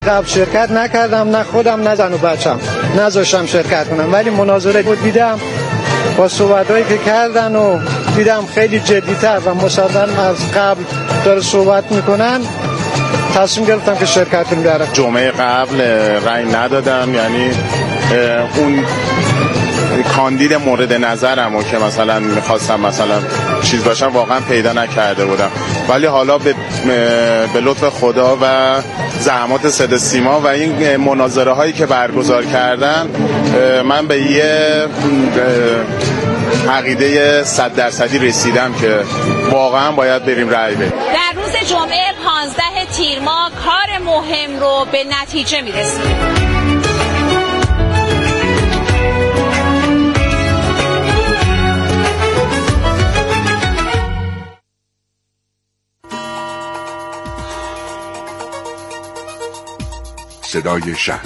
قبل شرکت نکردم، نه خودم نه زن و بچم نذاشتم شرکت کنم، ولی مناظره بود دیدم با صحبتایی که کردن و دیدم خیلی جدی‌تر و مصدقاً از قبل داره صحبت میکنن، تصمیم گرفتم که شرکت کنم. در جمعه قبل رأی ندادم، یعنی اون کاندید مورد نظرمو که مثلا میخواستم مثلا چیز باشم واقعا پیدا نکرده بودم، ولی حالا به لطف خدا و زحمات صدا سیما و این مناظره هایی که برگزار کردن من به یه عقیده 100% رسیدم که واقعا باید بریم رأی بدیم. در روز جمعه 15 تیر ماه کار مهم رو به نتیجه میرسیم. صدای شهر.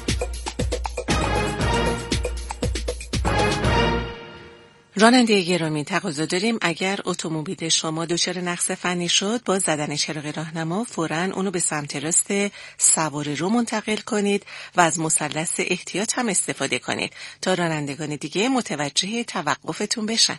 راننده گرامی، تقاضا داریم اگر اتومبیل شما دچار نقص فنی شد با زدن چراغ راهنما فوراً اونو به سمت راست سواره رو منتقل کنید و از مثلث احتیاط هم استفاده کنید تا رانندگان دیگه متوجه توقفتون بشن.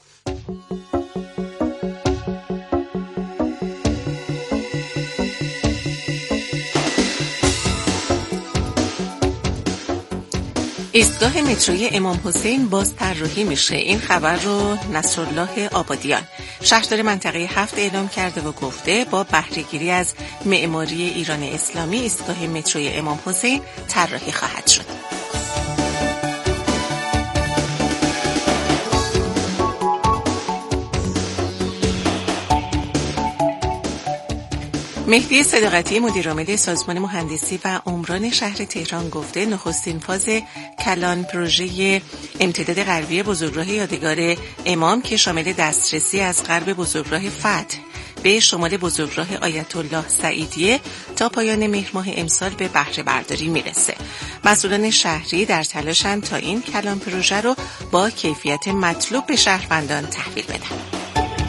ایستگاه متروی امام حسین باز طراحی میشه. این خبر رو نصرالله آبادیان، شهردار منطقه 7 اعلام کرده و گفته با بهره‌گیری از معماری ایران اسلامی ایستگاه متروی امام حسین طراحی خواهد شد. مهدی صداقتی مدیرعامل سازمان مهندسی و عمران شهر تهران گفته نخستین فاز کلان پروژه امتداد غربی بزرگراه یادگار امام که شامل دسترسی از غرب بزرگراه فتح به شمال بزرگراه آیت الله سعیدیه تا پایان مهر ماه امسال به بهره برداری میرسه. مسئولان شهری در تلاشن تا این کلان پروژه رو با کیفیت مطلوب به شهروندان تحویل بدن.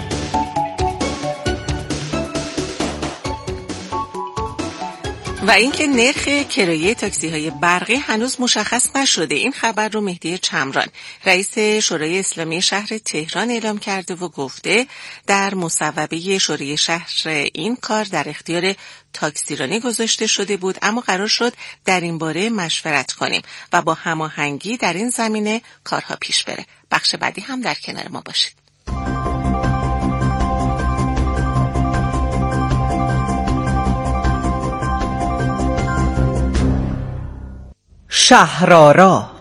و اینکه نرخ کرایه تاکسی‌های برقی هنوز مشخص نشده. این خبر رو مهدی چمران، رئیس شورای اسلامی شهر تهران اعلام کرده و گفته در مصوبه شورای شهر این کار در اختیار تاکسیرانی گذاشته شده بود، اما قرار شد در این باره مشورت کنیم و با هماهنگی در این زمینه کارها پیش بره. بخش بعدی هم در کنار ما باشید. شهرآرا.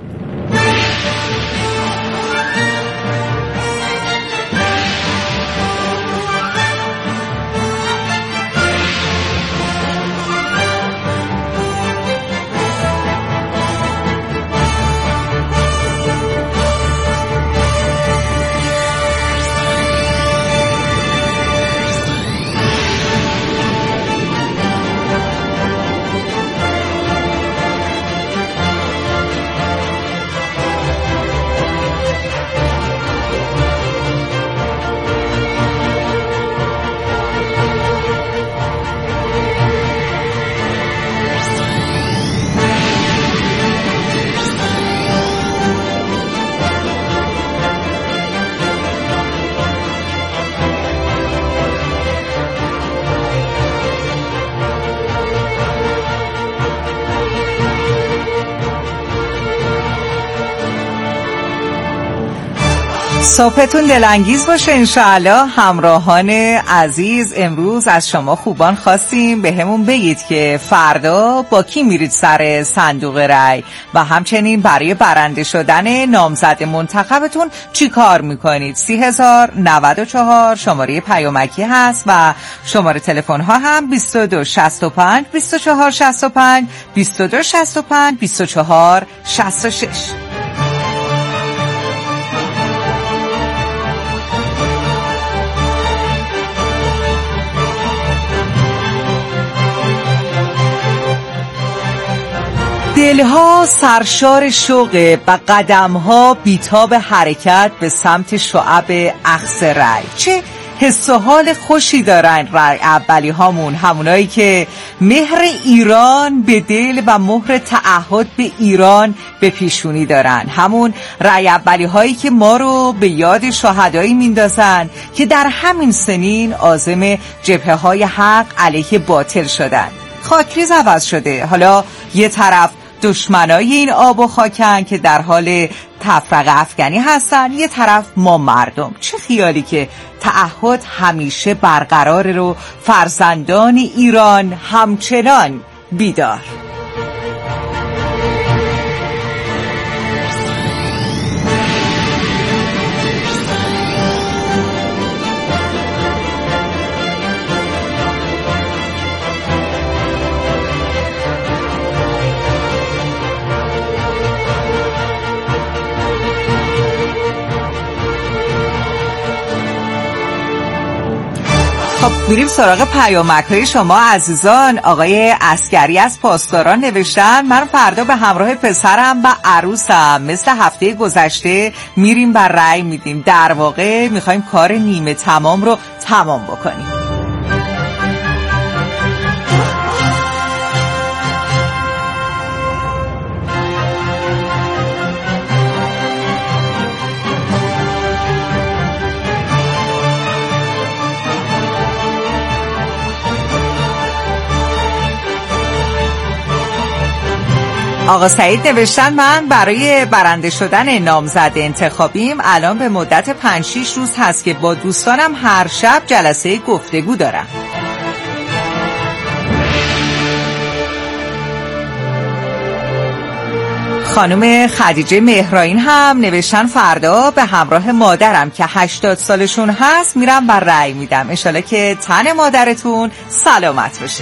صبحتون دلانگیز باشه انشاءالله. همراهان عزیز، امروز از شما خوبان خواستیم به همون بگید که فردا با کی میرید سر صندوق رای و همچنین برای برنده شدن نامزد منتخبتون چی کار میکنید. 30,094 شماره پیامکی هست و شماره تلفن ها هم 2265 2465 2265 2466. دلها سرشار شوقه و قدمها بیتاب حرکت به سمت شعب اخذ رأی. چه حس و حال خوشی دارن رای اولی هامون، همونایی که مهر ایران به دل و مهر تعهد به ایران به پیشونی دارن، همون رای اولی هایی که ما رو به یاد شهدایی میندازن که در همین سنین عازم جبهه های حق علیه باطل شدن. خاکریز عوض شده، حالا یه طرف دشمنای این آب و خاکن که در حال تفرقه افکنی هستن، یه طرف ما مردم. چه خیالی که تعهد همیشه برقراره رو فرزندان ایران همچنان بیدار. خب میریم سراغ پیامک‌های شما عزیزان. آقای عسکری از پاسداران نوشتن من فردا به همراه پسرم و عروسم مثل هفته گذشته میریم و رأی میدیم. در واقع میخوایم کار نیمه تمام رو تمام بکنیم. آقا سعید نوشتن من برای برنده شدن نامزد انتخابیم الان به مدت 5-6 روز هست که با دوستانم هر شب جلسه گفتگو دارم. خانم خدیجه مهرائین هم نوشتن فردا به همراه مادرم که 80 سالشون هست میرم و رأی میدم. انشالله که تن مادرتون سلامت بشه.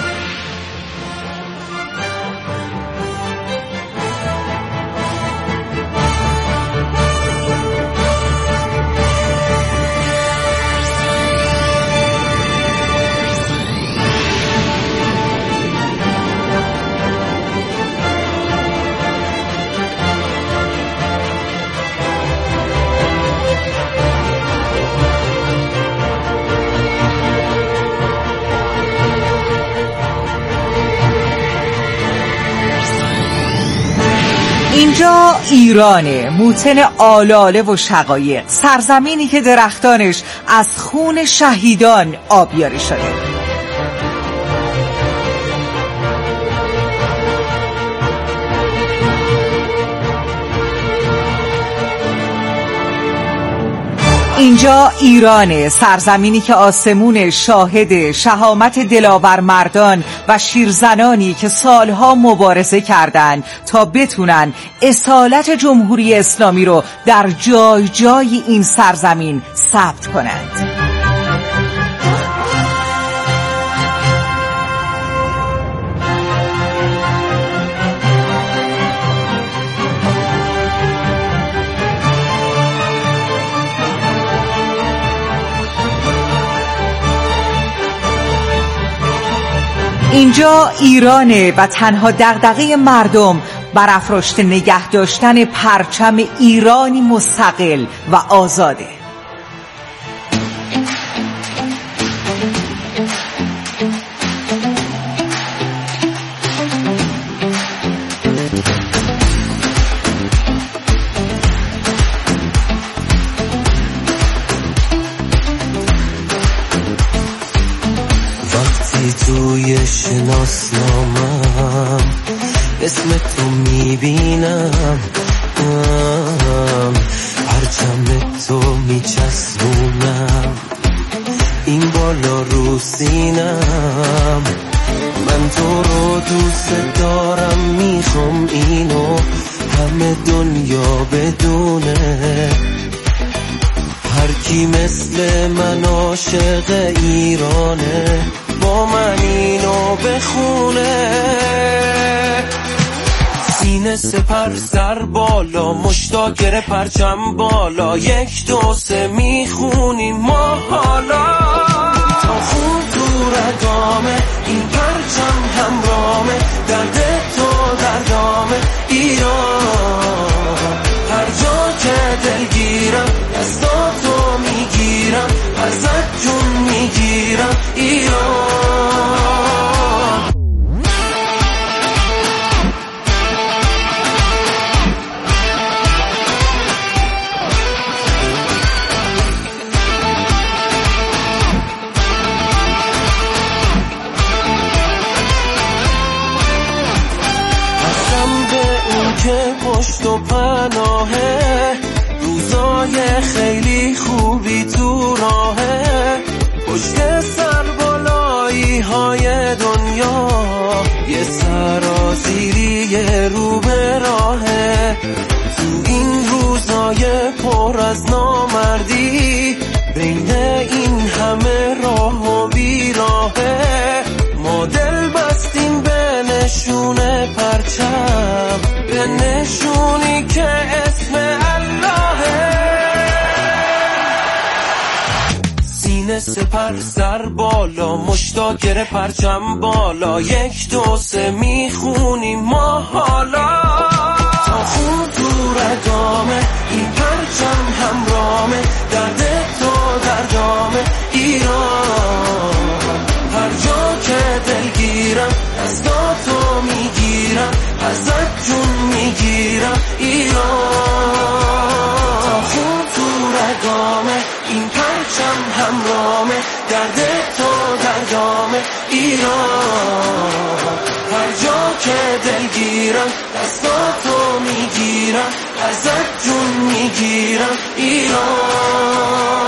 اینجا ایرانه، موطن آلاله و شقایق، سرزمینی که درختانش از خون شهیدان آبیاری شده. اینجا ایرانه، سرزمینی که آسمون شاهد شهامت دلاور مردان و شیرزنانی که سالها مبارزه کردند تا بتونن اصالت جمهوری اسلامی رو در جای جای این سرزمین ثبت کنند. اینجا ایرانه و تنها دغدغه مردم برافراشته نگه داشتن پرچم ایرانی مستقل و آزاده. توی شناسنامم اسم تو میبینم، پرچم تو میچسبونم این بالا رو سینم. من تو رو دوست دارم، میخوام اینو همه دنیا بدونه. هر کی مثل من عاشق ایرانه با من اینو بخونه. سینه سپر سر بالا، مشتا گره پرچم بالا، 1 2 3 میخونیم ما حالا. تا خون تو رگامه این پرچم همرامه، درد تو دردامه ایران. هر جا که دلگیرم دستا تو میگیرم، ازت جون میگم به اون که پشت و پناهه، روزای خیلی خوبی تو راهه، پشت سربالایی های دنیا یه سرازیری رو به راهه. تو این روزای پر از نامردی، بین این همه راه و بیراهه، ما دل بستیم به نشون پرچم، به نشونی که اسم اللهه. سینه سپر سر بالا، مشتاق گره پرچم بالا، 1 2 3 میخونیم ما حالا. تا خون تو رگامه این پرچم همرامه، درد تو دردامه ایران. هر جا که دلگیرم دستاتو میگیرم، ازت جون میگیرم ایران. تا خون تو رگامه این پرچم همرامه، درد تو دردامه ایران. هر جا که دلگیرم دستاتو میگیرم، ازت جون میگیرم ایران.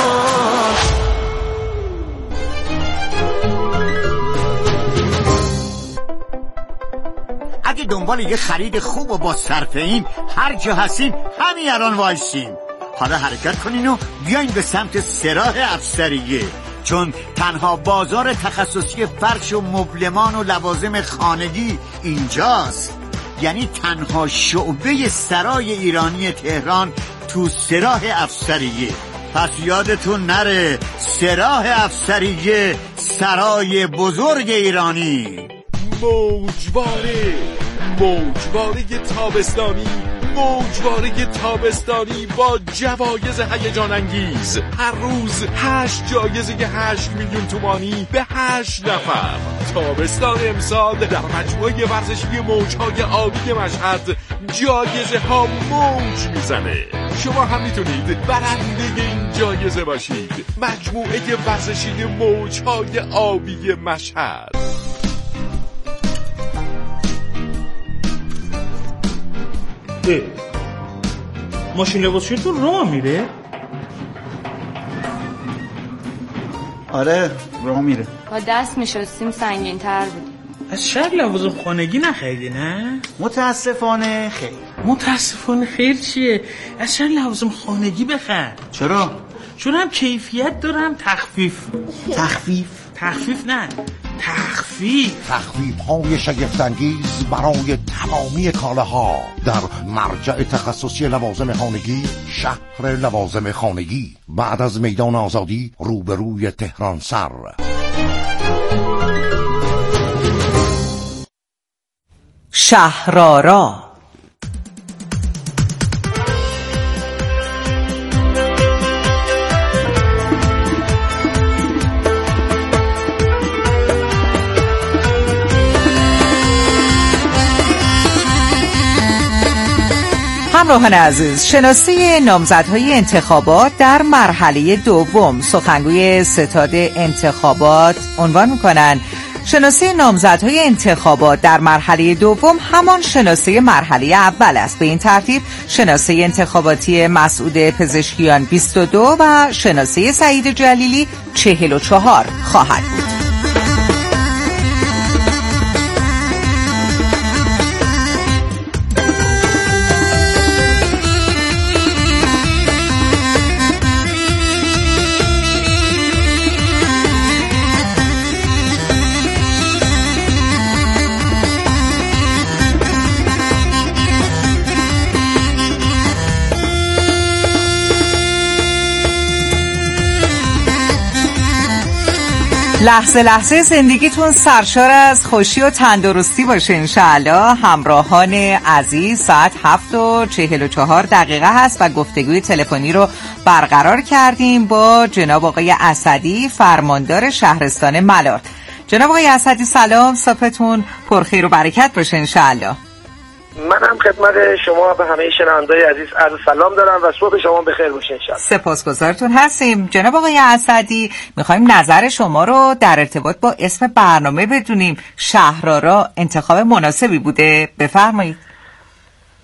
اگه دنبال یه خرید خوب و با صرفه این هر جا هستین همین الان وایسین. حالا حرکت کنین و بیاین به سمت سراح افسریه، چون تنها بازار تخصصی فرش و مبلمان و لوازم خانگی اینجاست. یعنی تنها شعبه سرای ایرانی تهران تو سراح افسریه. پس یادتون نره، سراح افسریه، سرای بزرگ ایرانی. موجواره تابستانی، موجواره تابستانی با جوایز هیجان انگیز. هر روز 8 جایزه 8 میلیون تومانی به 8 نفر. تابستان امسال در مجموعه ورزشی موجهای آبی مشهد جایزه ها موج میزنه. شما هم میتونید برنده این جایزه باشید. مجموعه ورزشی موجهای آبی مشهد. ماشین لباسشویتون راه میره؟ آره راه میره. با دست میشستیم سنگین تر بود. از شهر لوازم خانگی نخریدی نه؟ متاسفانه خیر. متاسفانه خیر چیه؟ از شهر لوازم خانگی بخر. چرا؟ چون هم کیفیت دارم تخفیف نه تخفیف های شگفت‌انگیز برای تمامی کالاها در مرجع تخصصی لوازم خانگی، شهر لوازم خانگی، بعد از میدان آزادی روبروی تهران سر. شهرآرا. همراهان عزیز، شناسی نامزدهای انتخابات در مرحله دوم، سخنگوی ستاد انتخابات عنوان می‌کنند شناسی نامزدهای انتخابات در مرحله دوم همان شناسی مرحله اول است. به این ترتیب شناسی انتخاباتی مسعود پزشکیان 22 و شناسی سعید جلیلی 44 خواهد بود. لحظه لحظه زندگیتون سرشار از خوشی و تندرستی باشه انشاءالله. همراهان عزیز، ساعت 7:44 هست و گفتگوی تلفنی رو برقرار کردیم با جناب آقای اسدی، فرماندار شهرستان ملارد. جناب آقای اسدی سلام، صبحتون پرخیر و برکت باشه انشاءالله. منم خدمت شما به همه شنوندگان عزیز عرض سلام دارم و صبح شما بخیر باشه انشاءالله. سپاسگزارتون هستیم. جناب آقای اسدی، میخوایم نظر شما رو در ارتباط با اسم برنامه بدونیم. شهرآرا انتخاب مناسبی بوده؟ بفرمایید.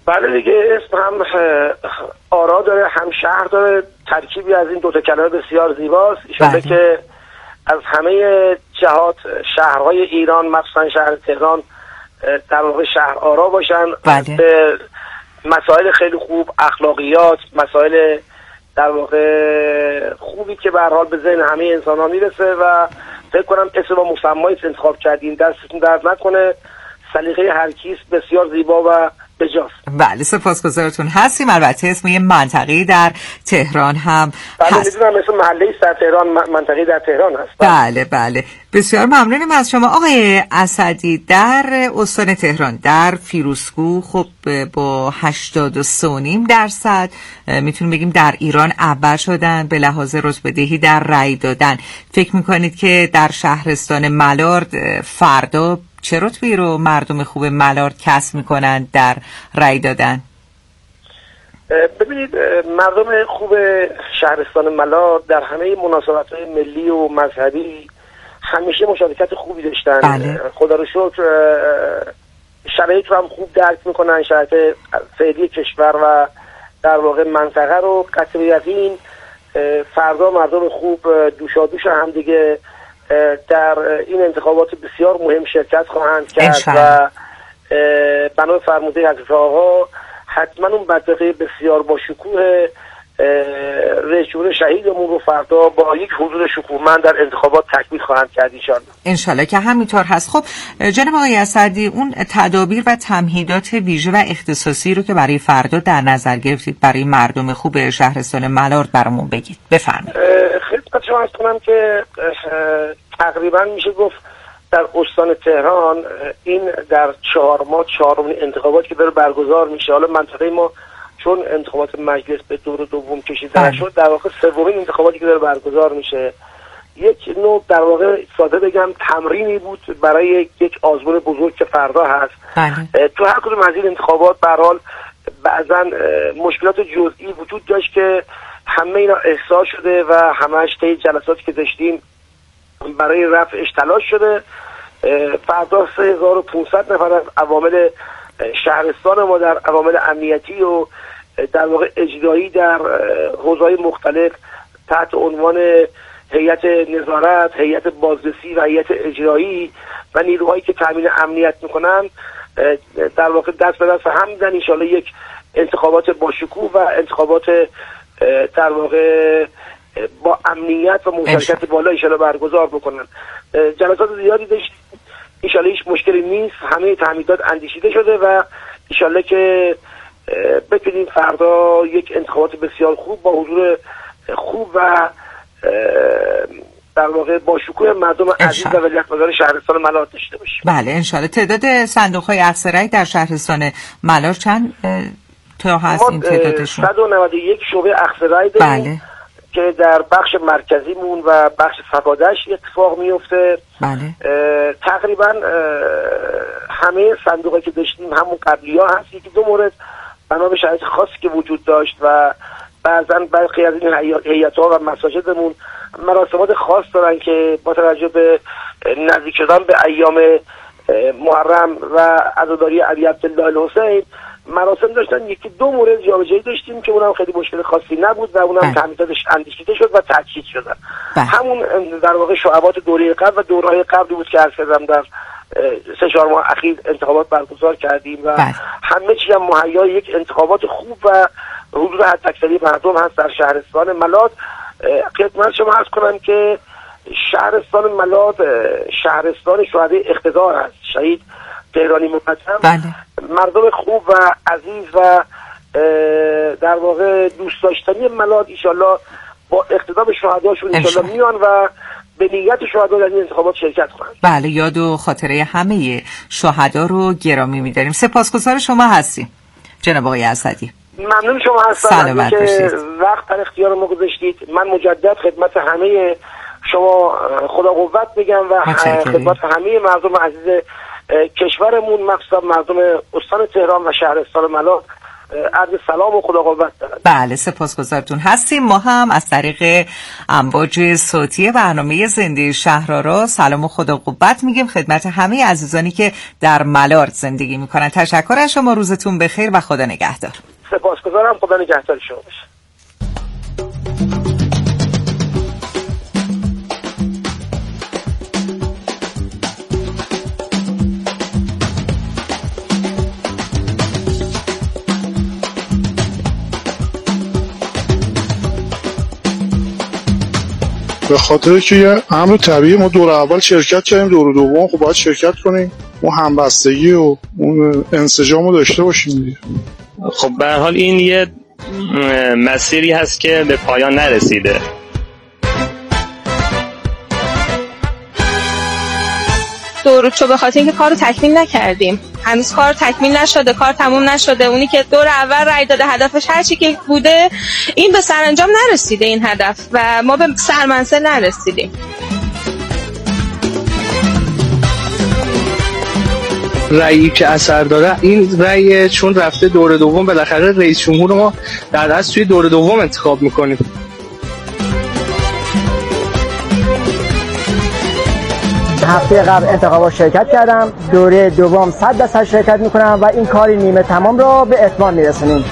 بله دیگه، اسم هم آرا داره هم شهر داره، ترکیبی از این دوتا کلمه بسیار زیباست. ایشالله که از همه جهات شهرهای ایران مخصوصا شهر تهران در واقع شهر آرا باشن. به مسائل خیلی خوب، اخلاقیات، مسائل در واقع خوبی که به هر حال به ذهن همه انسان‌ها میرسه و فکر کنم اسم و مسمایی که انتخاب کردین دستتون درد نکنه. سلیقه هر کیس بسیار زیبا و بجاست. بله سپاسگزارتون هستیم. البته اسم یه منطقه‌ای در تهران هم بله هست. میدونم اسم محله‌ای در تهران، منطقه‌ای در تهران هست. بله بله بسیار ممنونیم از شما آقای اسدی. در استان تهران در فیروزکوه خب با 83.5% میتونیم بگیم در ایران اول شدن به لحاظ رتبه‌دهی در رأی دادن. فکر میکنید که در شهرستان ملارد فردا چه رتبه‌ای رو مردم خوب ملارد کسب میکنن در رأی دادن؟ ببینید مردم خوب شهرستان ملارد در همه مناسبت‌های ملی و مذهبی همیشه مشارکت خوبی داشتن. بله. خدا رو شکر شرایط رو هم خوب درک میکنن، شرایط فعلی کشور و در واقع منطقه رو. قطع به یقین فردا مردم خوب دوشادوش هم دیگه در این انتخابات بسیار مهم شرکت خواهند کرد و بنا فرموده حضرت آقا حتما اون منطقه بسیار با شکوه رئیس جمهور شهیدمون رو فردا با یک حضور شکوهمند در انتخابات تکمیل خواهند کرد انشالله که همینطور هست. خب جناب آقای اسدی، اون تدابیر و تمهیدات ویژه و اختصاصی رو که برای فردا در نظر گرفتید برای مردم خوب شهرستان ملارد برامون بگید. بفرمایید. خدمت شما عرض کنم که تقریبا میشه گفت در استان تهران این در 4 ماه 4مین انتخابات که داره برگزار میشه. حالا منطقه ما چون انتخابات مجلس به دور دوم کشیده شد، در واقع 3مین انتخاباتی که داره برگزار میشه یک نوع در واقع ساده بگم تمرینی بود برای یک آزمون بزرگ که فردا هست. تو هر کدوم از این انتخابات به هر حال بعضا مشکلات جزئی وجود داشت که همه اینا احساس شده و همش طی جلساتی که داشتیم برای رفعش تلاش شده. فردا 3500 نفر از عوامل شهرستان ما در عوامل امنیتی و در واقع اجرایی در حوزه‌های مختلف تحت عنوان هیئت نظارت، هیئت بازرسی و هیئت اجرایی و نیروهایی که تامین امنیت میکنن در واقع دست به دست هم میدن. انشالله یک انتخابات با شکوه و انتخابات در واقع با امنیت و مشارکت بالا انشالله برگزار بکنن. جلسات زیادی داشتیم، انشالله هیچ مشکلی نیست، همه تهمیدات اندیشیده شده و انشالله که بتونیم فردا یک انتخابات بسیار خوب با حضور خوب و در واقع با شکوه مردم عزیز و ولیعهدمآباد شهرستان ملارد داشته باشیم. بله انشالله. تعداد صندوق‌های اقصی در شهرستان ملارد چند تا هست این تعدادشون؟ 191 شعبه اقصی داریم. بله. که در بخش مرکزیمون و بخش سفادش اتفاق میفته. بله. تقریبا همه صندوقی که داشتیم همون قبلی ها هست. یکی دو مورد بنا به شرایط خاصی که وجود داشت و بعضا برخی از این هیئت ها و مساجدمون مراسمات خاص دارن که با توجه به نزدیک شدن به ایام محرم و عزاداری علی عبدالله الحسین مراسم داشتن. یکی دو مورد جابجایی داشتیم که اونم خیلی مشکل خاصی نبود و اونم تامیناتش اندیشیده شد و تجهیز شدن. همون در واقع شعبات دوره قبل و دوره‌های قبلی بود که عرض کردم در 3-4 ماه اخیر انتخابات برگزار کردیم و همه چی هم مهیای یک انتخابات خوب و حضور حداکثری مردم هست در شهرستان ملارد. خدمت شما عرض کنم که شهرستان ملارد شهرستان شهدای اقتدار هست. شهید تهرانی مقدم مردم خوب و عزیز و در واقع دوست داشتنی ملارد ایشالله با اقتدام شهداشون ایشالله میان و به نیت شهدا در این انتخابات شرکت خواهند. بله یاد و خاطره همه شهدا رو گرامی می‌داریم. سپاسگزار شما هستیم جناب آقای اسدی. ممنون شما هستم که وقت در اختیار ما گذاشتید. من مجدد خدمت همه شما خدا قوت میگم و خدمت همه مردم عزیز کشورمون مخصوصا مردم استان تهران و شهرستان ملارد عرض سلام و خدا قوت دارم. بله سپاسگزارتون هستیم. ما هم از طریق امواج صوتی برنامه زنده شهرآرا سلام و خدا قوت میگیم خدمت همه عزیزانی که در ملارد زندگی میکنن. تشکر از شما، روزتون بخیر و خدا نگهدار. سپاسگزارم، خدا نگهدار شما باشه. به خاطر که یه امر طبیعی، ما دور اول شرکت کردیم، دور دوم خب باید شرکت کنیم، اون همبستگی و اون انسجام رو داشته باشیم. خب به هر حال این یه مسیری هست که به پایان نرسیده. درود به خاطر اینکه کارو تکمیل نکردیم، هنوز کار تکمیل نشده، کار تموم نشده. اونی که دور اول رای داده، هدفش هر چی که بوده، این به سرانجام نرسیده این هدف و ما به سرمنزل نرسیدیم. رأیی که اثر داره این رأی، چون رفته دور دوم، بالاخره رئیس جمهور ما در اصل توی دور دوم انتخاب میکنیم. هفته قبل انتخابات شرکت کردم، دوره دوم 100% شرکت میکنم و این کاری نیمه تمام را به اتمام میرسونیم.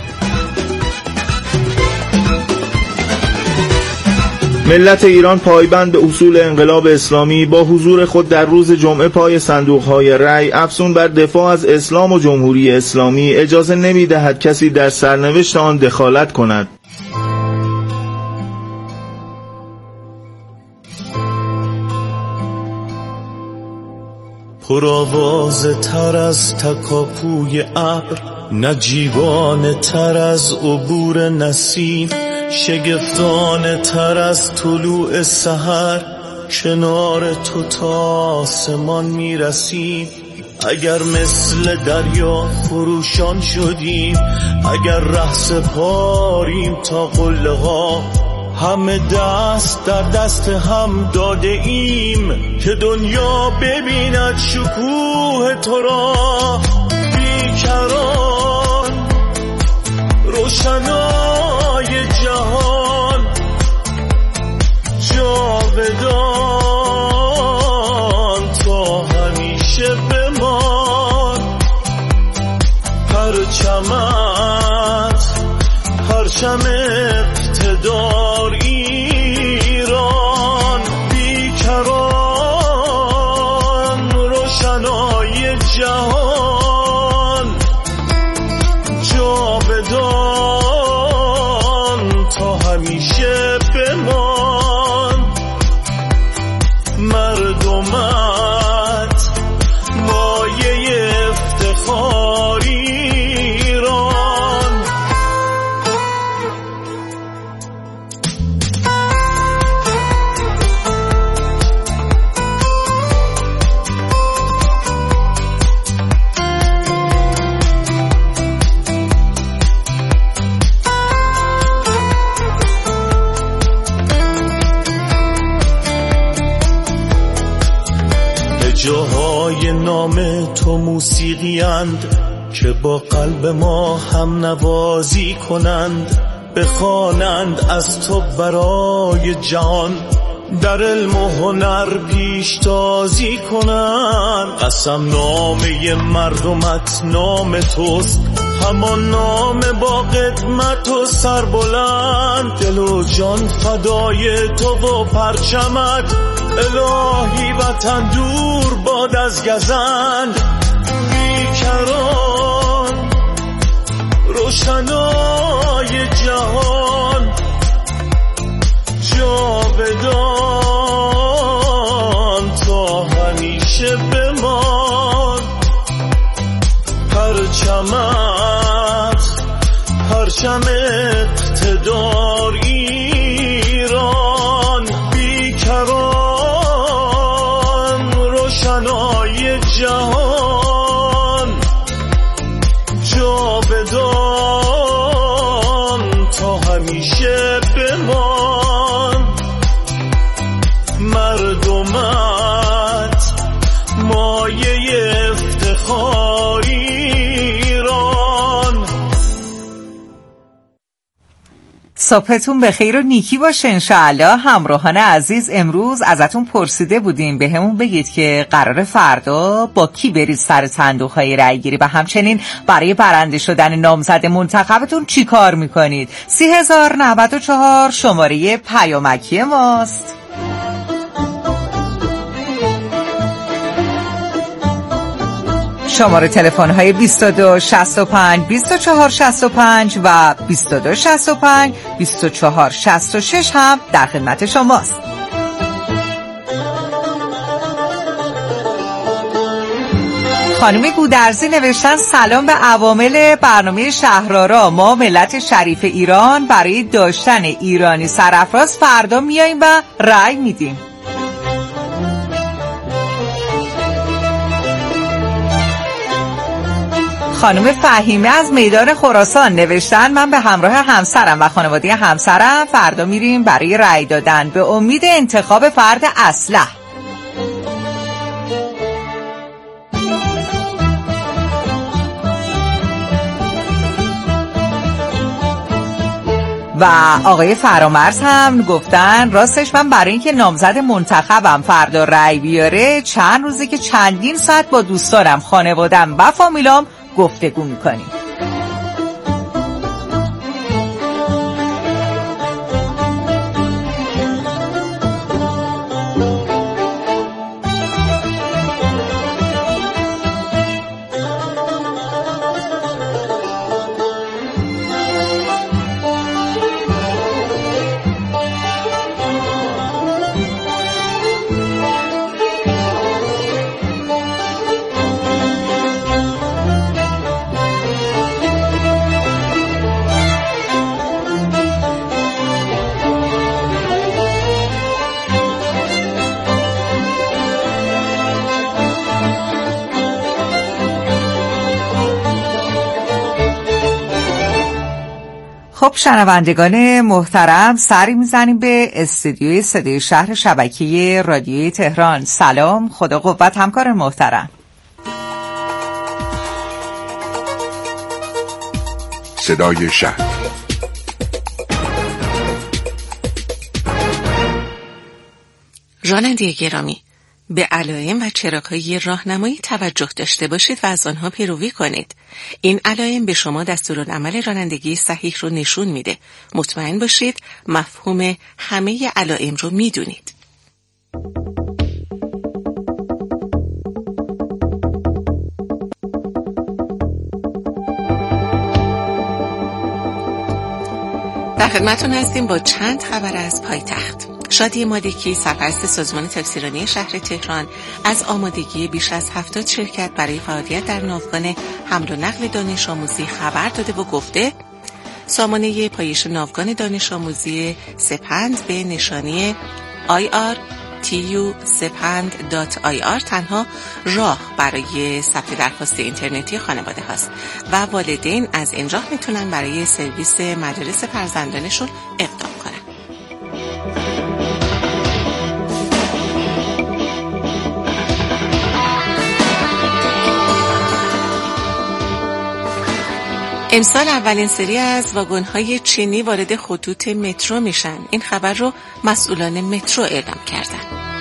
ملت ایران پایبند به اصول انقلاب اسلامی با حضور خود در روز جمعه پای صندوق‌های رأی افزون بر دفاع از اسلام و جمهوری اسلامی اجازه نمی‌دهد کسی در سرنوشت آن دخالت کند. پرآوازه تر از تکاپوی ابر، نجیبانه تر از عبور نسیم، شگفتانه تر از طلوع سحر، کنار تو تا آسمان میرسیم. اگر مثل دریا خروشان شدیم، اگر ره سپاریم تا قله ها، همه دست در دست هم داده ایم که دنیا ببیند شکوه تو را. بیکران روشنای جهان، جاودان تا همیشه بمان. پرچمت پرچم اقتدار ایران، بیکران روشنای جهان، جاودان تا همیشه بمان. مردمت مایه افتخار ایران. جاهای نام تو موسیقی اند که با قلب ما هم نوازی کنند، بخوانند از تو برای جهان، در علم و هنر پیشتازی کنند. قسم نامه مردمت نام توست، همان نام با قدمت و سربلند. دل و جان فدای تو و پرچمت، الهی وطن دور باد از گزند. بیکران روشنای جهان، جاودان تا همیشه بمان. پرچمت پرچم اقتدار ایران، بیکران روشنای جهان، جاودان تا همیشه بمان. مردمت مایه افتخار ایران. صبحتون به خیر و نیکی باشه انشاءالله. همراهان عزیز، امروز ازتون پرسیده بودیم به همون بگید که قرار فردا با کی برید سر صندوق‌های رأی گیری و همچنین برای برنده شدن نامزد منتخبتون چی کار میکنید. 3094 شماره پیامکی ماست. شماره تلفن های 22 65 24 65 و 22 65 24 66 هم در خدمت شماست. خانم گودرزی نوشتن سلام به عوامل برنامه شهرآرا. ما ملت شریف ایران برای داشتن ایرانی سرافراز فردا میاییم و رأی میدیم. خانم فهیمه از میدان خراسان نوشتن من به همراه همسرم و خانواده همسرم فردا میریم برای رأی دادن به امید انتخاب فرد اصلح. و آقای فرامرز هم گفتن راستش من برای اینکه نامزد منتخبم فردا رأی بیاره چند روزه که چندین ساعت با دوستانم، خانوادم و فامیلام گفتگو میکنیم. خب شنوندگان محترم، سری میزنیم به استودیوی صدای شهر شبکه رادیوی تهران. سلام، خدا قوت همکار محترم. صدای شهر. راننده گرامی، به علائم و چراغ‌های راهنمایی توجه داشته باشید و از آنها پیروی کنید. این علائم به شما دستورالعمل رانندگی صحیح رو نشون میده. مطمئن باشید مفهوم همه علائم رو میدونید. در خدمتتون هستیم با چند خبر از پایتخت. شادی مالکی، سرپرست سازمان تاکسیرانی شهر تهران، از آمادگی بیش از 70 شرکت برای فعالیت در ناوگان حمل و نقل دانش آموزی خبر داده و گفته سامانه پایش ناوگان دانش آموزی سپند به نشانی irtu-sepand.ir تنها راه برای ثبت درخواست اینترنتی خانواده هاست و والدین از این راه میتونن برای سرویس مدارس فرزندانشون اقدام کنن. امسال اولین سری از واگن‌های چینی وارد خطوط مترو میشن. این خبر رو مسئولان مترو اعلام کردن.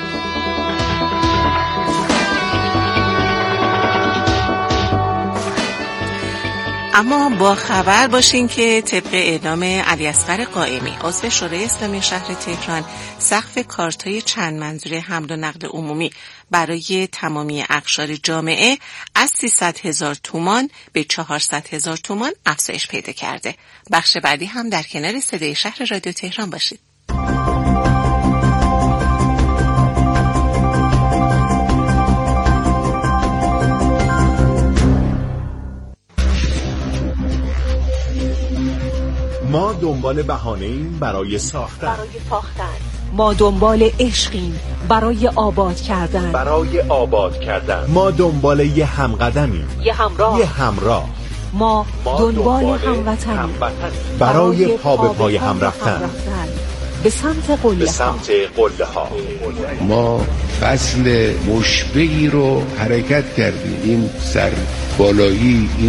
اما با خبر باشین که طبق اعلام علی اصغر قائمی عضو شورای اسلامی شهر تهران، سقف کارت‌های چند منظوره حمل و نقل عمومی برای تمامی اقشار جامعه از 300,000 تومان به 400,000 تومان افزایش پیدا کرده. بخش بعدی هم در کنار صدای شهر رادیو تهران باشید. ما دنبال بهانه‌ایم برای ساختن. ما دنبال عشقیم برای آباد کردن. ما دنبال یه همقدمیم. یه همراه. ما دنبال هموطنیم برای پا به پای هم رفتن. به سمت قله ها. ما فصل مشبهی رو حرکت کردیم. این سر بالایی، این